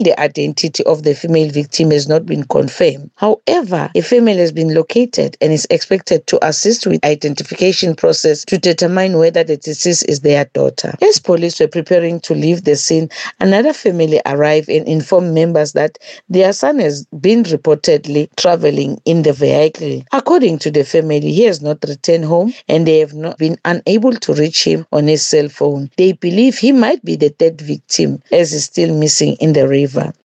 The identity of the female victim has not been confirmed. However, a female has been located and is expected to assist with identification process to determine whether the deceased is their daughter. As police were preparing to leave the scene, another family arrived and informed members that their son has been reportedly traveling in the vehicle. According to the family, he has not returned home and they have not been unable to reach him on his cell phone. They believe he might be the third victim as he's still missing in the river.